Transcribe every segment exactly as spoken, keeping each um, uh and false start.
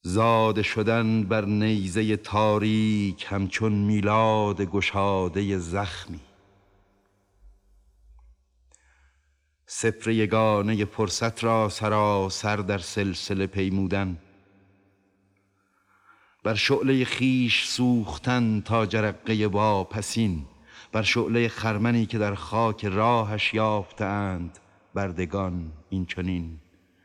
زاده شدن بر نیزه تاریک همچون میلاد گشاده زخمی. سپر یگانه فرصت را سراسر در سلسله پیمودن، بر شعله خیش سوختن تا جرقه واپسین، بر شعله خرمنی که در خاک راهش یافتند بردگان. این چنین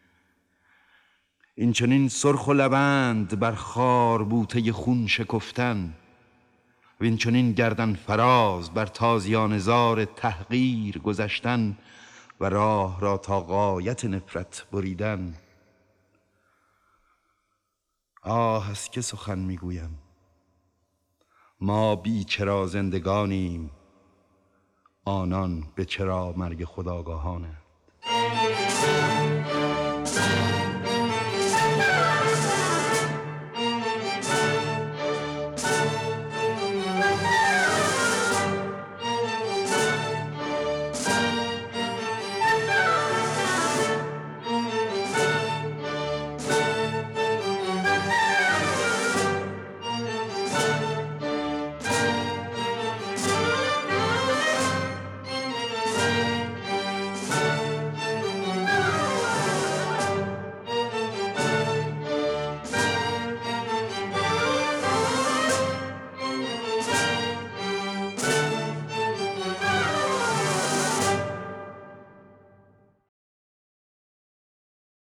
این چنین سرخ و لبند بر خار بوته خون شکفتن، و این چنین گردن فراز بر تازیان زار تحقیر گذشتن و راه را تا غایت نفرت بریدن. آه از که سخن میگویم، ما بی چرا زندگانیم، آنان به چرا مرگ خودآگاهانه.